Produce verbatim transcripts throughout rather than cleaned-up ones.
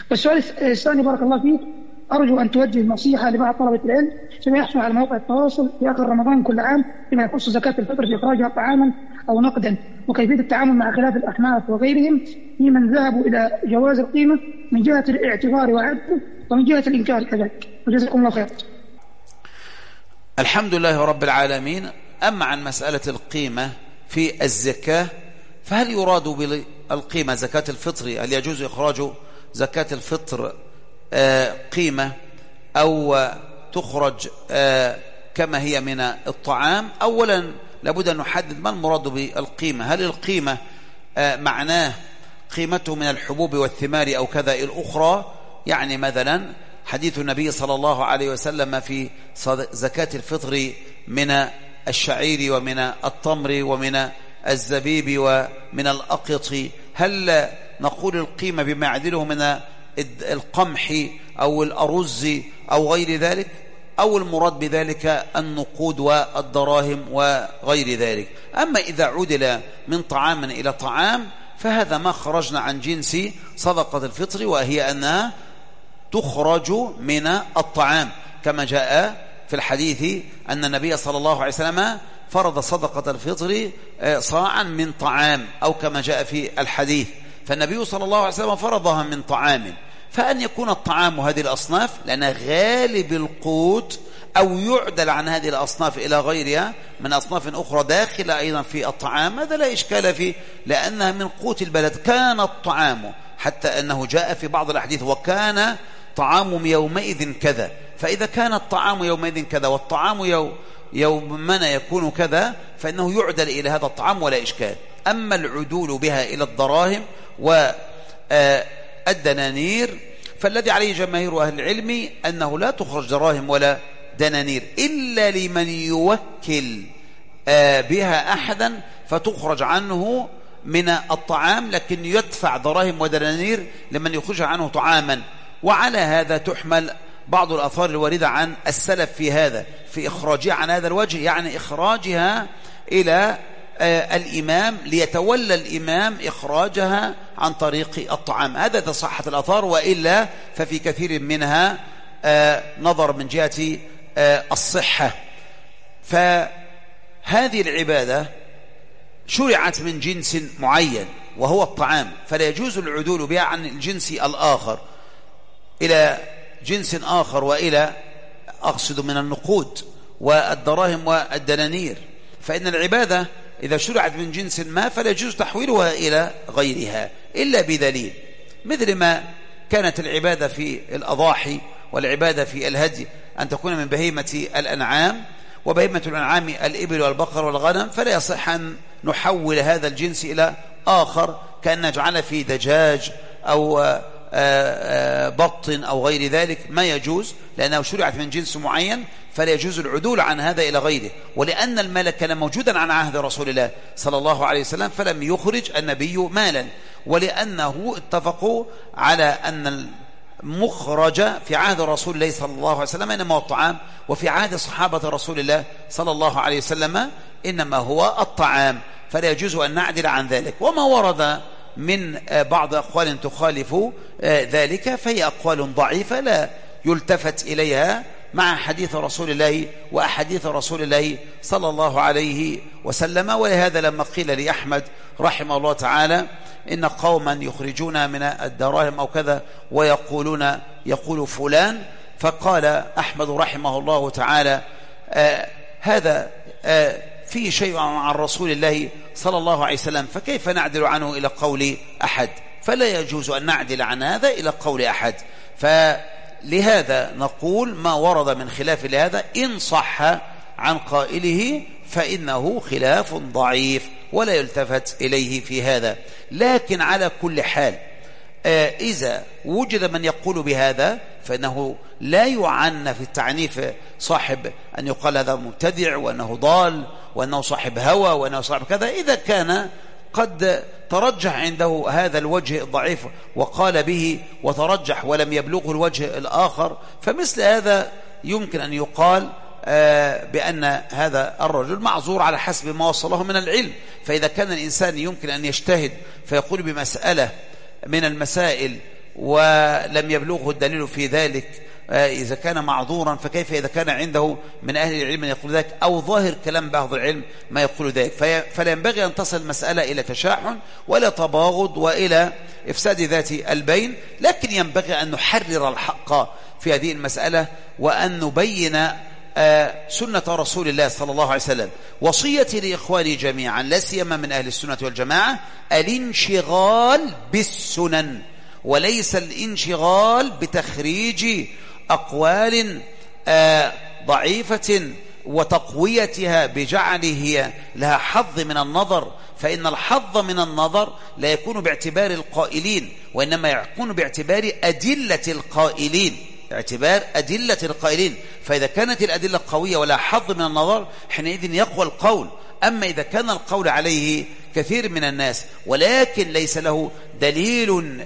والسؤال الثاني بارك الله فيك، أرجو أن توجه نصيحة لبعض طلبة العلم فيما يحصل على مواقع التواصل في آخر رمضان كل عام فيما يخص زكاة الفطر في إخراجها طعاما أو نقدا، وكيفية التعامل مع خلاف الأحناف وغيرهم في من ذهبوا إلى جواز القيمة من جهة الاعتبار وعدله ومن جهة الإنكار كذلك، وجزاكم الله خير. الحمد لله رب العالمين. أما عن مسألة القيمة في الزكاة، فهل يراد بالقيمة زكاة الفطر؟ هل يجوز إخراج زكاة الفطر قيمة أو تخرج كما هي من الطعام؟ أولا لابد أن نحدد ما المراد بالقيمة. هل القيمة معناه قيمته من الحبوب والثمار أو كذا الأخرى؟ يعني مثلا حديث النبي صلى الله عليه وسلم في زكاة الفطر من الشعير ومن التمر ومن الزبيب ومن الأقط، هل نقول القيمة بما يعدله من القمح أو الأرز أو غير ذلك، أو المراد بذلك النقود والدراهم وغير ذلك؟ أما إذا عدل من طعام إلى طعام فهذا ما خرجنا عن جنس صدقة الفطر، وهي أنها تخرج من الطعام، كما جاء في الحديث أن النبي صلى الله عليه وسلم فرض صدقة الفطر صاعا من طعام، أو كما جاء في الحديث، فالنبي صلى الله عليه وسلم فرضها من طعام. فأن يكون الطعام هذه الأصناف لأن غالب القوت، أو يعدل عن هذه الأصناف إلى غيرها من أصناف أخرى داخلة أيضا في الطعام، هذا لا إشكال فيه لأنها من قوت البلد. كان الطعام، حتى أنه جاء في بعض الأحاديث وكان طعام يومئذ كذا، فإذا كان الطعام يومئذ كذا والطعام يوم يومنا يكون كذا فإنه يعدل إلى هذا الطعام ولا إشكال. أما العدول بها إلى الدراهم والدنانير فالذي عليه جماهير أهل العلم أنه لا تخرج دراهم ولا دنانير إلا لمن يوكل بها أحدا فتخرج عنه من الطعام، لكن يدفع دراهم ودنانير لمن يخرج عنه طعاما. وعلى هذا تحمل بعض الآثار الواردة عن السلف في هذا، في إخراجها عن هذا الوجه، يعني إخراجها إلى آه الإمام ليتولى الإمام إخراجها عن طريق الطعام. هذا إذا صحت الآثار، وإلا ففي كثير منها آه نظر من جهة آه الصحة. فهذه العبادة شرعت من جنس معين وهو الطعام، فلا يجوز العدول بها عن الجنس الآخر إلى جنس آخر، وإلى أقصد من النقود والدراهم والدنانير. فإن العبادة إذا شرعت من جنس ما فلا يجوز تحويلها إلى غيرها إلا بدليل، مثل ما كانت العبادة في الأضاحي والعبادة في الهدي أن تكون من بهيمة الأنعام، وبهيمة الأنعام الإبل والبقر والغنم، فلا يصح أن نحول هذا الجنس إلى آخر كأن نجعل في دجاج أو بط أو غير ذلك، ما يجوز لأنه شرعت من جنس معين، فلا يجوز العدول عن هذا إلى غيره. ولأن المال كان موجودا عن عهد رسول الله صلى الله عليه وسلم فلم يخرج النبي مالا، ولأنه اتفقوا على أن المخرج في عهد رسول الله صلى الله عليه وسلم إنما هو الطعام، وفي عهد صحابة رسول الله صلى الله عليه وسلم إنما هو الطعام، فلا يجوز أن نعدل عن ذلك. وما ورد من بعض أقوال تخالف ذلك فهي أقوال ضعيفة لا يلتفت إليها مع حديث رسول الله وأحاديث رسول الله صلى الله عليه وسلم. ولهذا لما قيل لأحمد رحمه الله تعالى إن قوما يخرجون من الدراهم أو كذا ويقولون يقول فلان، فقال أحمد رحمه الله تعالى آه هذا آه فيه شيء عن رسول الله صلى الله عليه وسلم، فكيف نعدل عنه إلى قول أحد؟ فلا يجوز أن نعدل عن هذا إلى قول أحد. فلهذا نقول ما ورد من خلاف لهذا إن صح عن قائله فإنه خلاف ضعيف ولا يلتفت إليه في هذا. لكن على كل حال إذا وجد من يقول بهذا فإنه لا يعنى في التعنيف صاحب أن يقال هذا مبتدع وأنه ضال وأنه صاحب هوى وأنه صاحب كذا، إذا كان قد ترجح عنده هذا الوجه الضعيف وقال به وترجح ولم يبلغه الوجه الآخر، فمثل هذا يمكن أن يقال بأن هذا الرجل معذور على حسب ما وصله من العلم. فإذا كان الإنسان يمكن أن يجتهد فيقول بمسألة من المسائل ولم يبلغه الدليل في ذلك إذا كان معذورا، فكيف إذا كان عنده من أهل العلم من يقول ذلك، أو ظاهر كلام بعض العلم ما يقول ذلك. فلا ينبغي أن تصل المسألة إلى تشاحن ولا تباغض وإلى إفساد ذات البين، لكن ينبغي أن نحرر الحق في هذه المسألة وأن نبين سنة رسول الله صلى الله عليه وسلم. وصيتي لإخواني جميعا لا سيما من أهل السنة والجماعة الانشغال بالسنن، وليس الانشغال بتخريج أقوال ضعيفة وتقويتها بجعله لها حظ من النظر، فإن الحظ من النظر لا يكون باعتبار القائلين، وإنما يكون باعتبار أدلة القائلين، اعتبار أدلة القائلين. فإذا كانت الأدلة قوية ولا حظ من النظر حينئذ يقوى القول. أما إذا كان القول عليه كثير من الناس ولكن ليس له دليل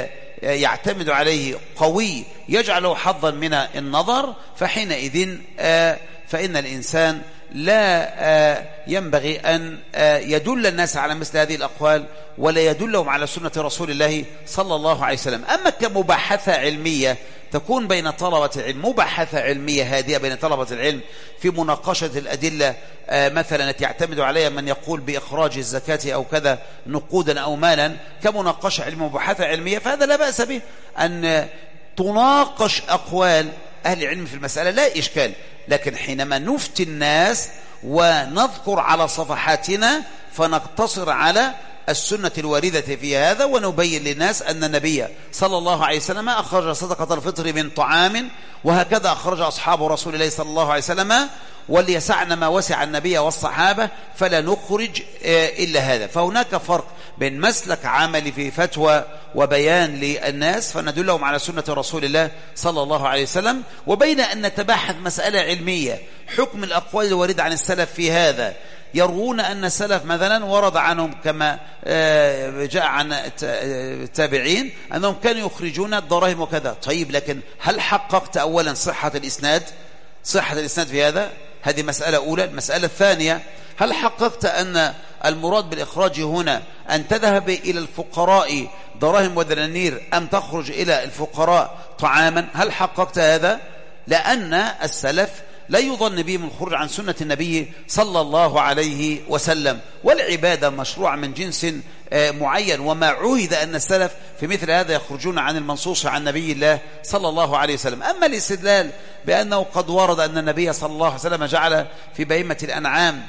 يعتمد عليه قوي يجعله حظا من النظر، فحينئذ فإن الإنسان لا ينبغي أن يدل الناس على مثل هذه الأقوال ولا يدلهم على سنة رسول الله صلى الله عليه وسلم. أما كمباحثة علمية تكون بين طلبة العلم، مباحثة علمية هادئة بين طلبة العلم في مناقشة الأدلة مثلا التي يعتمد عليها من يقول بإخراج الزكاة أو كذا نقودا أو مالا، كمناقشة علمية مباحثة علمية، فهذا لا بأس به أن تناقش أقوال أهل العلم في المسألة، لا إشكال. لكن حينما نفتي الناس ونذكر على صفحاتنا فنقتصر على السنة الواردة في هذا، ونبين للناس أن النبي صلى الله عليه وسلم أخرج صدقة الفطر من طعام، وهكذا أخرج أصحاب رسول الله صلى الله عليه وسلم، وليسعنا ما وسع النبي والصحابة فلا نخرج إلا هذا. فهناك فرق بين مسلك عملي في فتوى وبيان للناس فندلهم على سنة رسول الله صلى الله عليه وسلم، وبين أن نتباحث مسألة علمية حكم الأقوال الواردة عن السلف في هذا. يروون أن السلف مثلا ورد عنهم كما جاء عن التابعين أنهم كانوا يخرجون الدراهم وكذا. طيب لكن هل حققت أولا صحة الإسناد؟ صحة الإسناد في هذا؟ هذه مسألة أولى. المسألة الثانية، هل حققت أن المراد بالإخراج هنا أن تذهب إلى الفقراء دراهم ودنانير أم تخرج إلى الفقراء طعاما؟ هل حققت هذا؟ لأن السلف لا يظن بهم الخروج عن سنة النبي صلى الله عليه وسلم، والعبادة مشروع من جنس معين، وما عهد أن السلف في مثل هذا يخرجون عن المنصوص عن نبي الله صلى الله عليه وسلم. أما الاستدلال بأنه قد ورد أن النبي صلى الله عليه وسلم جعل في بهيمة الأنعام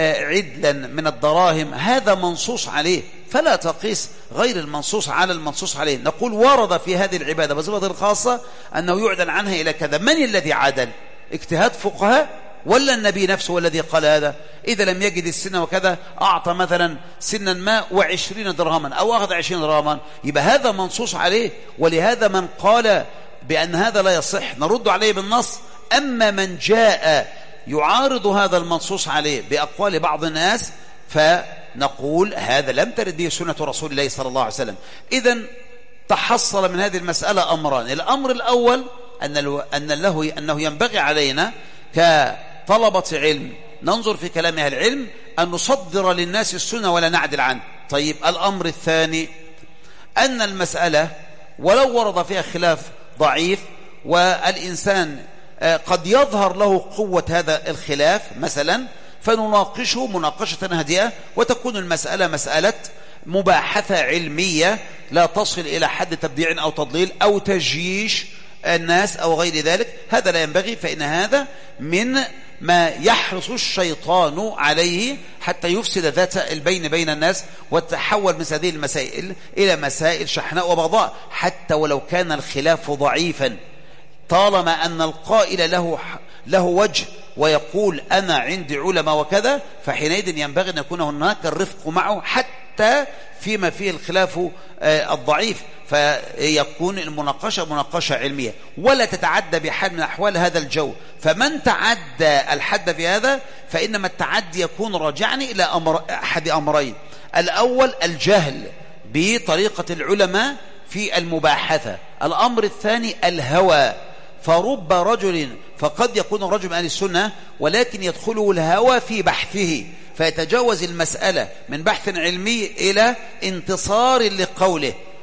عدلا من الدراهم، هذا منصوص عليه، فلا تقيس غير المنصوص على المنصوص عليه. نقول ورد في هذه العبادة بصفة الخاصة أنه يعدل عنها إلى كذا. من الذي عدل؟ اجتهاد فقهاء ولا النبي نفسه الذي قال هذا؟ إذا لم يجد السن وكذا أعطى مثلا سنا ما وعشرين درهما أو أخذ عشرين درهما، يبقى هذا منصوص عليه. ولهذا من قال بأن هذا لا يصح نرد عليه بالنص. أما من جاء يعارض هذا المنصوص عليه بأقوال بعض الناس فنقول هذا لم ترد به سنة رسول الله صلى الله عليه وسلم. إذن تحصل من هذه المسألة أمران. الأمر الأول أن أن له أنه ينبغي علينا كطلبة علم ننظر في كلام أهل العلم أن نصدر للناس السنة ولا نعدل عنه. طيب الأمر الثاني أن المسألة ولو ورد فيها خلاف ضعيف والإنسان قد يظهر له قوة هذا الخلاف مثلا، فنناقشه مناقشة هادئة وتكون المسألة مسألة مباحثة علمية لا تصل إلى حد تبديع أو تضليل أو تجييش الناس أو غير ذلك. هذا لا ينبغي، فإن هذا من ما يحرص الشيطان عليه حتى يفسد ذات البين بين الناس وتحول من هذه المسائل إلى مسائل شحناء وبغضاء، حتى ولو كان الخلاف ضعيفا، طالما أن القائل له له وجه ويقول أنا عندي علماء وكذا، فحينئذ ينبغي أن يكون هناك الرفق معه حتى فيما فيه الخلاف الضعيف، فيكون المناقشة مناقشة علمية ولا تتعدى بحال من أحوال هذا الجو. فمن تعدى الحد في هذا فإنما التعدي يكون راجعا إلى أمر أحد أمرين: الأول الجهل بطريقة العلماء في المباحثة، الأمر الثاني الهوى. فرب رجل فقد يكون رجل من أهل السنة ولكن يدخله الهوى في بحثه فيتجاوز المسألة من بحث علمي إلى انتصار لقوله،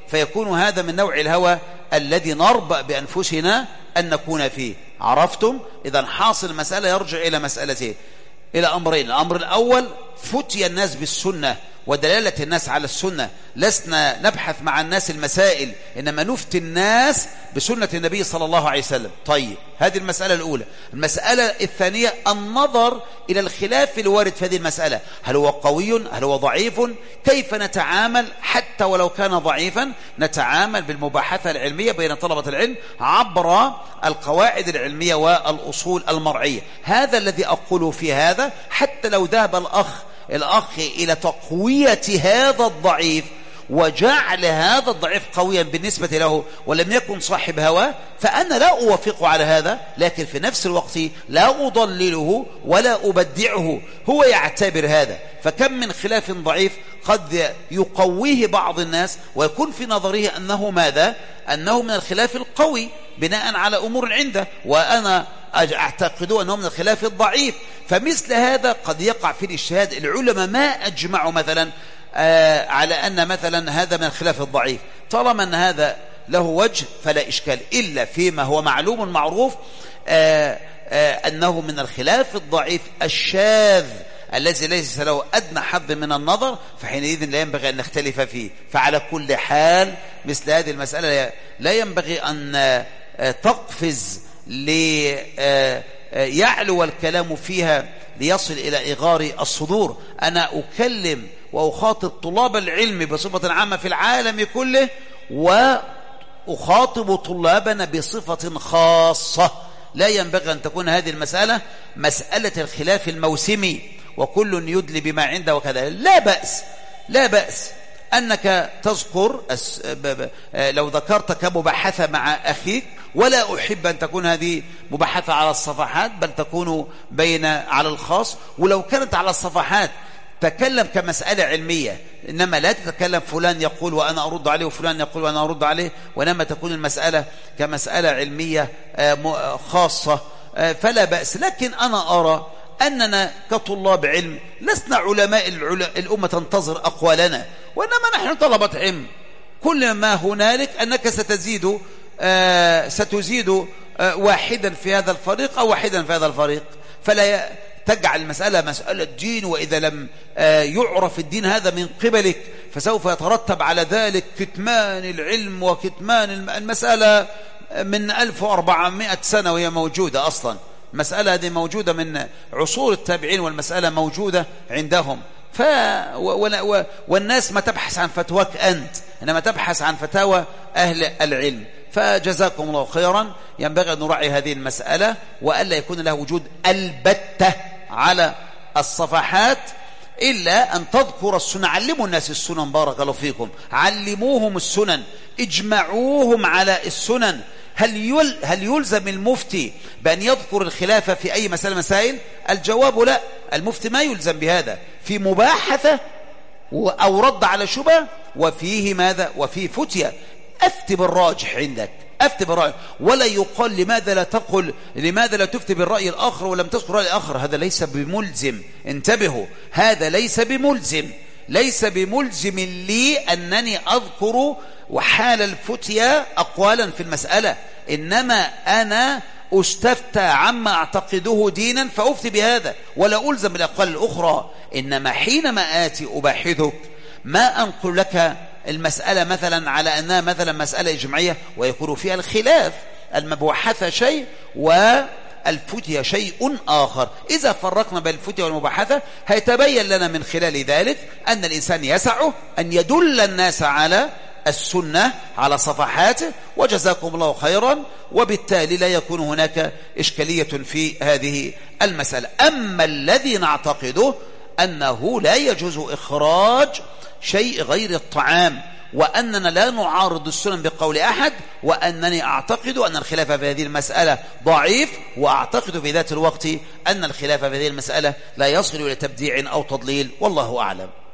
فيكون هذا من نوع الهوى الذي نربأ بأنفسنا أن نكون فيه. عرفتم؟ إذا حاصل المسألة يرجع إلى مسألتين، إلى أمرين. الأمر الأول فتي الناس بالسنة ودلالة الناس على السنة، لسنا نبحث مع الناس المسائل، إنما نفتي الناس بسنة النبي صلى الله عليه وسلم. طيب، هذه المسألة الأولى. المسألة الثانية النظر إلى الخلاف الوارد في هذه المسألة، هل هو قوي؟ هل هو ضعيف؟ كيف نتعامل حتى ولو كان ضعيفا؟ نتعامل بالمباحثة العلمية بين طلبة العلم عبر القواعد العلمية والأصول المرعية. هذا الذي أقول في هذا، حتى لو ذهب الأخ الأخ إلى تقوية هذا الضعيف وجعل هذا الضعيف قويا بالنسبة له ولم يكن صاحب هوى، فأنا لا أوافقه على هذا، لكن في نفس الوقت لا أضلله ولا أبدعه، هو يعتبر هذا. فكم من خلاف ضعيف قد يقويه بعض الناس ويكون في نظره أنه ماذا؟ أنه من الخلاف القوي بناء على أمور عنده، وأنا أعتقد أنه من الخلاف الضعيف. فمثل هذا قد يقع في الاجتهاد. العلماء ما أجمعوا مثلا آه على أن مثلا هذا من الخلاف الضعيف، طالما أن هذا له وجه فلا إشكال، إلا فيما هو معلوم معروف آه آه أنه من الخلاف الضعيف الشاذ الذي ليس له أدنى حظ من النظر، فحينئذ لا ينبغي أن نختلف فيه. فعلى كل حال مثل هذه المسألة لا ينبغي أن تقفز ليعلو الكلام فيها ليصل إلى إغار الصدور. أنا أكلم وأخاطب طلاب العلم بصفة عامة في العالم كله، وأخاطب طلابنا بصفة خاصة. لا ينبغي أن تكون هذه المسألة مسألة الخلاف الموسمي وكل يدلي بما عنده وكذا. لا بأس لا بأس أنك تذكر لو ذكرت كمباحثة مع أخيك، ولا أحب أن تكون هذه مباحثة على الصفحات، بل تكون بين على الخاص. ولو كانت على الصفحات تكلم كمسألة علمية، إنما لا تتكلم فلان يقول وأنا أرد عليه وفلان يقول وأنا أرد عليه، وإنما تكون المسألة كمسألة علمية خاصة، فلا بأس. لكن أنا أرى أننا كطلاب علم لسنا علماء الأمة تنتظر أقوالنا، وإنما نحن طلبة علم. كل ما هنالك أنك ستزيد آه ستزيد آه واحدا في هذا الفريق أو واحدا في هذا الفريق، فلا تجعل المسألة مسألة دين، وإذا لم آه يعرف الدين هذا من قبلك فسوف يترتب على ذلك كتمان العلم وكتمان المسألة من ألف وأربعمائة سنة وهي موجودة أصلا. المسألة هذه موجودة من عصور التابعين، والمسألة موجودة عندهم. ف و... و... والناس ما تبحث عن فتواك أنت، إنما تبحث عن فتاوى أهل العلم. فجزاكم الله خيرا. ينبغي أن نراعي هذه المسألة، وألا يكون له وجود البتة على الصفحات، إلا أن تذكر السنة. علموا الناس السنن، بارك الله فيكم، علموهم السنن، اجمعوهم على السنن. هل يل هل يلزم المفتي بأن يذكر الخلافة في أي مسألة مسائل؟ الجواب لا، المفتي ما يلزم بهذا. في مباحثة أو رد على شبهة، وفيه ماذا؟ وفيه فتية. أفتي بالراجح عندك، أفتي بالرأي، ولا يقال لماذا لا تقل، لماذا لا تفتي بالرأي الآخر ولم تذكر رأي الآخر. هذا ليس بملزم، انتبهوا، هذا ليس بملزم، ليس بملزم لي أنني أذكر وحال الفتية أقوالا في المسألة، إنما أنا أستفتى عما أعتقده دينا فأفتي بهذا، ولا ألزم بالأقوال الأخرى. إنما حينما آتي أباحثك ما أنقل لك المسألة مثلا على أنها مثلا مسألة إجماعية ويكون فيها الخلاف، المباحثة شيء والفتية شيء آخر. إذا فرقنا بين الفتية والمباحثة هيتبين لنا من خلال ذلك أن الإنسان يسعه أن يدل الناس على السنة على صفحاته. وجزاكم الله خيرا. وبالتالي لا يكون هناك إشكالية في هذه المسألة. أما الذي نعتقده أنه لا يجوز إخراج شيء غير الطعام، وأننا لا نعارض السنن بقول أحد، وأنني أعتقد أن الخلاف في هذه المسألة ضعيف، وأعتقد في ذات الوقت أن الخلاف في هذه المسألة لا يصل إلى تبديع أو تضليل، والله أعلم.